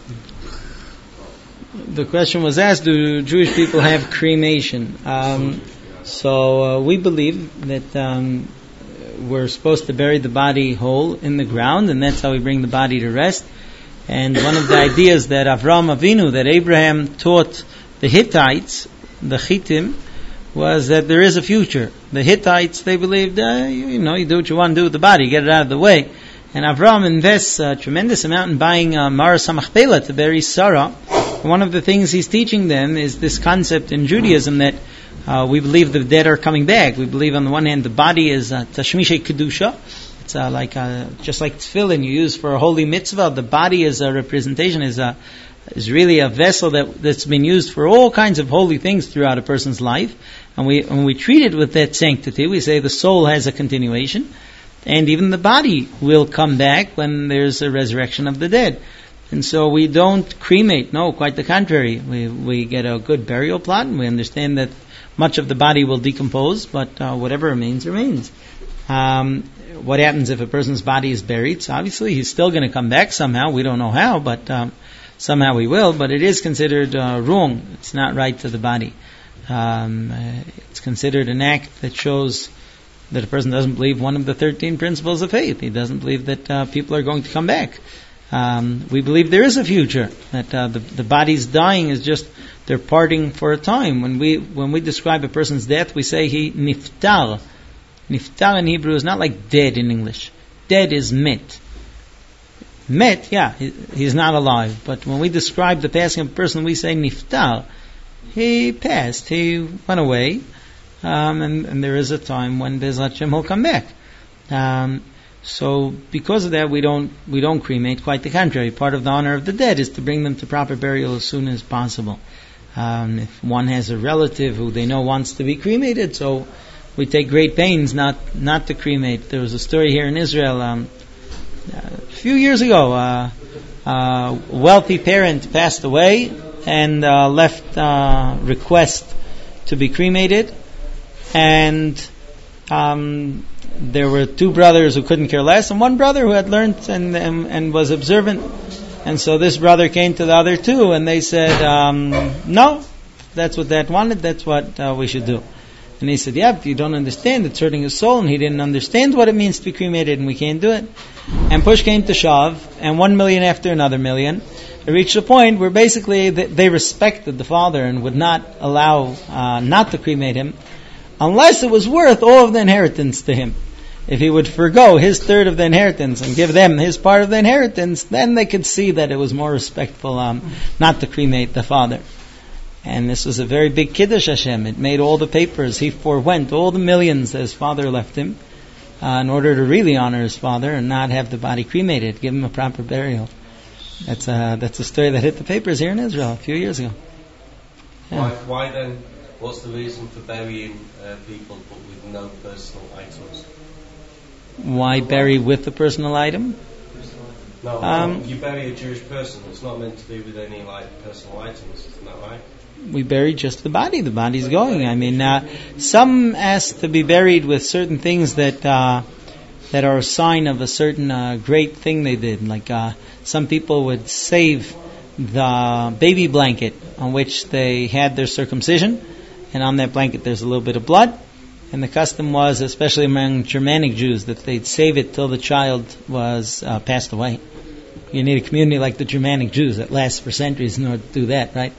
The question was asked, do Jewish people have cremation? We believe that we're supposed to bury the body whole in the ground, and that's how we bring the body to rest. And one of the ideas that Avraham Avinu, that Abraham taught the Hittites, the Chittim, was that there is a future. The Hittites, they believed, you do what you want to do with the body, get it out of the way. And Avraham invests a tremendous amount in buying Maras HaMachpelah to bury Sarah. One of the things he's teaching them is this concept in Judaism that we believe the dead are coming back. We believe on the one hand the body is Tashmishay Kedusha. It's just like tefillin you use for a holy mitzvah. The body is a representation, is really a vessel that's been used for all kinds of holy things throughout a person's life. And when we treat it with that sanctity, we say the soul has a continuation. And even the body will come back when there's a resurrection of the dead. And so we don't cremate. No, quite the contrary. We get a good burial plot, and we understand that much of the body will decompose, but whatever remains, remains. What happens if a person's body is buried? So obviously he's still going to come back somehow. We don't know how, but somehow he will. But it is considered wrong. It's not right to the body. It's considered an act that shows that a person doesn't believe one of the 13 principles of faith. He doesn't believe that people are going to come back. We believe there is a future, that the body's dying is just they're parting for a time. When we describe a person's death, we say he niftar. Niftar in Hebrew is not like dead in English. Dead is met. Met, yeah, he's not alive. But when we describe the passing of a person, we say niftar. He passed, he went away, and there is a time when Be'ezrat Hashem he'll come back. So because of that, we don't cremate. Quite the contrary. Part of the honor of the dead is to bring them to proper burial as soon as possible. If one has a relative who they know wants to be cremated, so we take great pains not to cremate. There was a story here in Israel a few years ago. A wealthy parent passed away and left request to be cremated, and there were two brothers who couldn't care less, and one brother who had learned and was observant. And so this brother came to the other two, and they said, no, that's what Dad wanted, that's what we should do. And he said, yeah, but you don't understand, it's hurting his soul, and he didn't understand what it means to be cremated, and we can't do it. And push came to shove, and 1 million after another million, it reached a point where basically they respected the father and would not allow not to cremate him, unless it was worth all of the inheritance to him. If he would forgo his third of the inheritance and give them his part of the inheritance, then they could see that it was more respectful not to cremate the father. And this was a very big Kiddush Hashem. It made all the papers. He forwent all the millions that his father left him in order to really honor his father and not have the body cremated, give him a proper burial. That's a story that hit the papers here in Israel a few years ago. Yeah. Why then? What's the reason for burying people but with no personal items? Why bury with a personal item? No, you bury a Jewish person. It's not meant to be with any personal items. Isn't that right? We bury just the body. The body's going. I mean, some ask to be buried with certain things that are a sign of a certain great thing they did. Like some people would save the baby blanket on which they had their circumcision, and on that blanket there's a little bit of blood. And the custom was, especially among Germanic Jews, that they'd save it till the child was passed away. You need a community like the Germanic Jews that lasts for centuries in order to do that, right?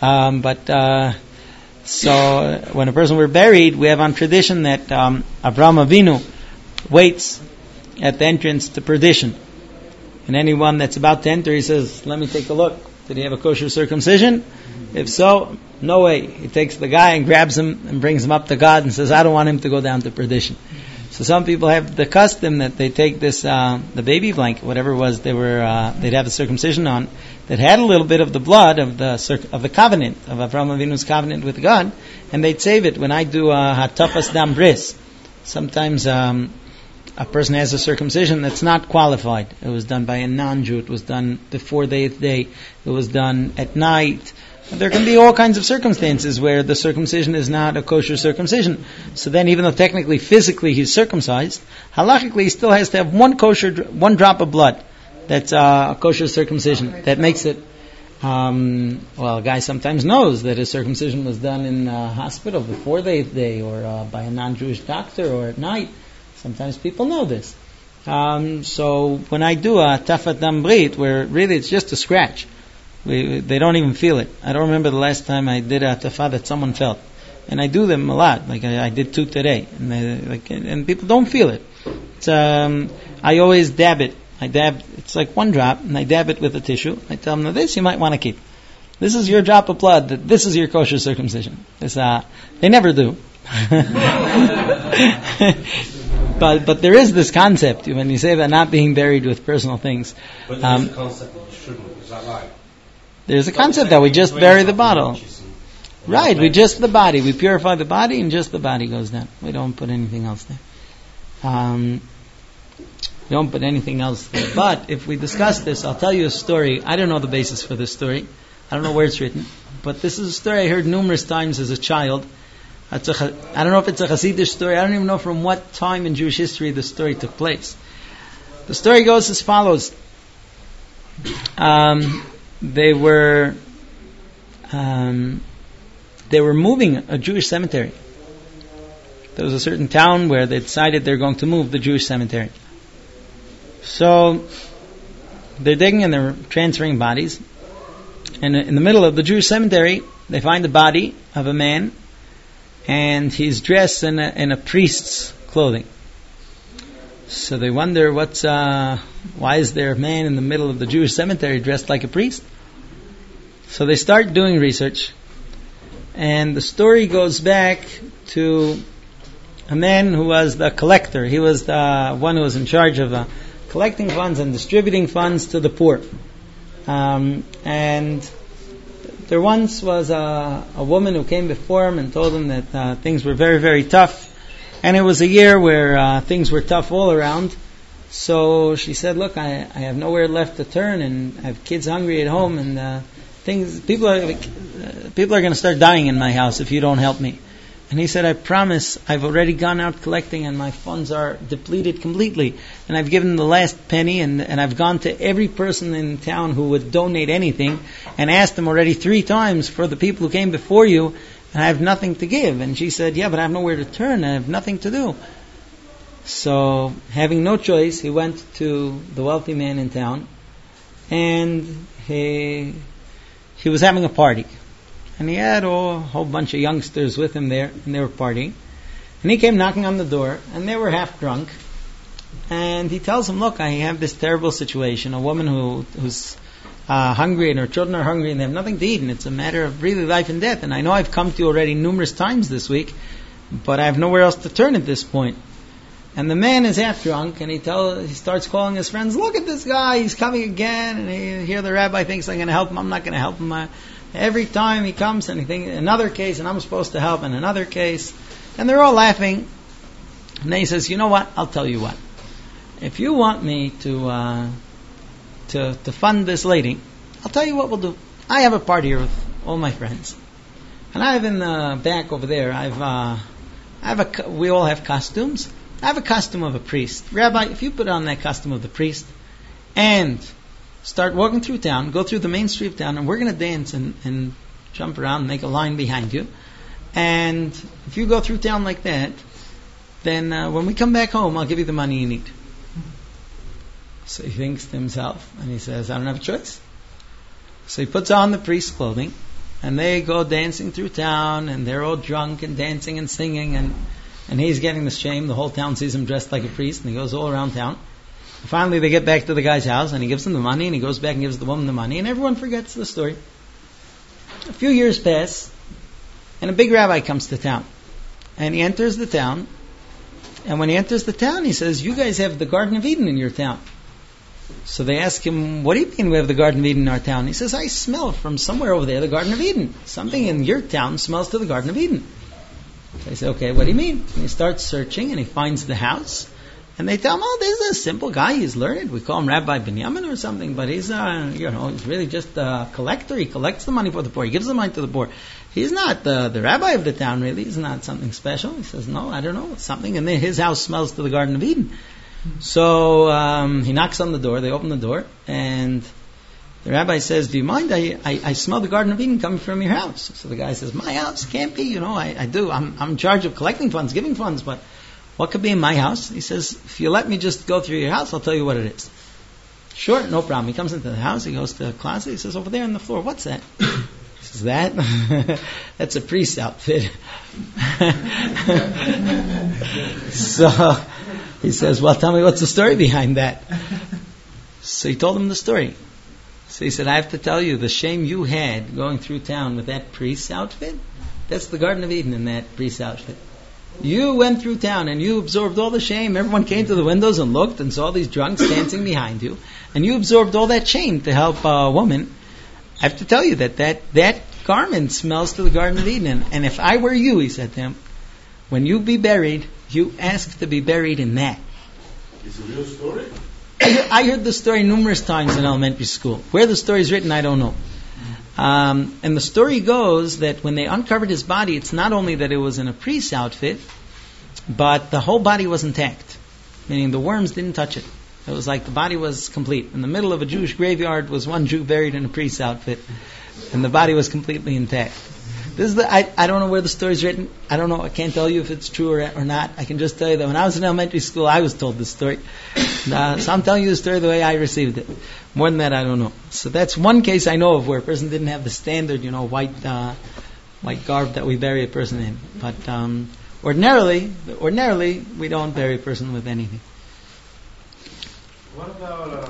So when a person were buried, we have on tradition that Avraham Avinu waits at the entrance to perdition. And anyone that's about to enter, he says, let me take a look. Did he have a kosher circumcision? If so, no way. He takes the guy and grabs him and brings him up to God and says, I don't want him to go down to perdition. So some people have the custom that they take this, the baby blanket, whatever it was they'd have the circumcision on, that had a little bit of the blood of the covenant, of Avraham Avinu's covenant with God, and they'd save it. When I do hatafas dam bris, sometimes a person has a circumcision that's not qualified. It was done by a non-Jew. It was done before the 8th day. It was done at night. There can be all kinds of circumstances where the circumcision is not a kosher circumcision. So then, even though technically, physically, he's circumcised, halachically, he still has to have one drop of blood. That's a kosher circumcision. That makes it, a guy sometimes knows that his circumcision was done in a hospital before the 8th day, or by a non-Jewish doctor, or at night. Sometimes people know this. So when I do a tafat dam brit, where really it's just a scratch, they don't even feel it. I don't remember the last time I did a tafat that someone felt. And I do them a lot, like I did 2 today. And people don't feel it. I always dab it. It's like 1 drop, and I dab it with a tissue. I tell them, now this you might want to keep. This is your drop of blood. This is your kosher circumcision. They never do. But there is this concept when you say that not being buried with personal things. But there is a concept that you shouldn't. Is that right? There's a concept that we just bury the bottle. Right, we just the body. We purify the body, and just the body goes down. We don't put anything else there. We don't put anything else there. But if we discuss this, I'll tell you a story. I don't know the basis for this story. I don't know where it's written. But this is a story I heard numerous times as a child. I don't know if it's a Hasidic story. I don't even know from what time in Jewish history the story took place. The story goes as follows. They were moving a Jewish cemetery. There was a certain town where they decided they're going to move the Jewish cemetery. So they're digging and they're transferring bodies. And in the middle of the Jewish cemetery, they find the body of a man, and he's dressed in a priest's clothing. So they wonder why is there a man in the middle of the Jewish cemetery dressed like a priest? So they start doing research. And the story goes back to a man who was the collector. He was the one who was in charge of collecting funds and distributing funds to the poor. And there once was a woman who came before him and told him that things were very, very tough. And it was a year where things were tough all around. So she said, look, I have nowhere left to turn, and I have kids hungry at home, and people are going to start dying in my house if you don't help me. And he said, I promise, I've already gone out collecting and my funds are depleted completely. And I've given the last penny, and I've gone to every person in town who would donate anything and asked them already 3 times for the people who came before you, and I have nothing to give. And she said, yeah, but I have nowhere to turn, I have nothing to do. So, having no choice, he went to the wealthy man in town, and he was having a party. And he had a whole bunch of youngsters with him there, and they were partying. And he came knocking on the door, and they were half drunk. And he tells them, look, I have this terrible situation. A woman who's hungry, and her children are hungry, and they have nothing to eat, and it's a matter of really life and death. And I know I've come to you already numerous times this week, but I have nowhere else to turn at this point. And the man is half drunk, and he starts calling his friends, look at this guy, he's coming again. And here the rabbi thinks I'm going to help him, I'm not going to help him. Every time he comes, and he thinks, another case, and I'm supposed to help in another case. And they're all laughing. And then he says, you know what, I'll tell you what. If you want me to fund this lady, I'll tell you what we'll do. I have a party here with all my friends. And I have in the back over there, we all have costumes. I have a costume of a priest. Rabbi, if you put on that costume of the priest and start walking through town, go through the main street of town, and we're going to dance and jump around and make a line behind you. And if you go through town like that, then when we come back home, I'll give you the money you need. So he thinks to himself, and he says, I don't have a choice. So he puts on the priest's clothing, and they go dancing through town, and they're all drunk and dancing and singing, and he's getting the shame. The whole town sees him dressed like a priest, and he goes all around town. Finally, they get back to the guy's house, and he gives them the money, and he goes back and gives the woman the money, and everyone forgets the story. A few years pass, and a big rabbi comes to town. And he enters the town, and when he enters the town, he says, you guys have the Garden of Eden in your town. So they ask him, what do you mean we have the Garden of Eden in our town? He says, I smell from somewhere over there the Garden of Eden. Something in your town smells to the Garden of Eden. So they say, okay, what do you mean? And he starts searching, and he finds the house. And they tell him, oh, this is a simple guy, he's learned. We call him Rabbi Binyamin or something, but he's he's really just a collector. He collects the money for the poor. He gives the money to the poor. He's not the rabbi of the town, really. He's not something special. He says, no, I don't know. Something in his house smells to the Garden of Eden. So he knocks on the door. They open the door, and the rabbi says, "Do you mind? I smell the Garden of Eden coming from your house." So the guy says, "My house can't be. I do. I'm in charge of collecting funds, giving funds, but what could be in my house?" He says, "If you let me just go through your house, I'll tell you what it is." Sure, no problem. He comes into the house. He goes to the closet. He says, "Over there on the floor, what's that?" He says, "That? That's a priest's outfit." So he says, "Well, tell me what's the story behind that." So he told him the story. So he said, "I have to tell you, the shame you had going through town with that priest's outfit, that's the Garden of Eden in that priest's outfit. You went through town and you absorbed all the shame. Everyone came to the windows and looked and saw these drunks dancing behind you. And you absorbed all that shame to help a woman. I have to tell you that garment smells to the Garden of Eden. And if I were you," he said to him, "when you be buried, you ask to be buried in that." It's a real story? I heard the story numerous times in elementary school. Where the story is written, I don't know. And the story goes that when they uncovered his body, it's not only that it was in a priest's outfit, but the whole body was intact. Meaning the worms didn't touch it. It was like the body was complete. In the middle of a Jewish graveyard was one Jew buried in a priest's outfit. And the body was completely intact. This is I don't know where the story is written. I don't know. I can't tell you if it's true or not. I can just tell you that when I was in elementary school, I was told this story. So I'm telling you the story the way I received it. More than that, I don't know. So that's one case I know of where a person didn't have the standard, white garb that we bury a person in. But ordinarily, we don't bury a person with anything. What about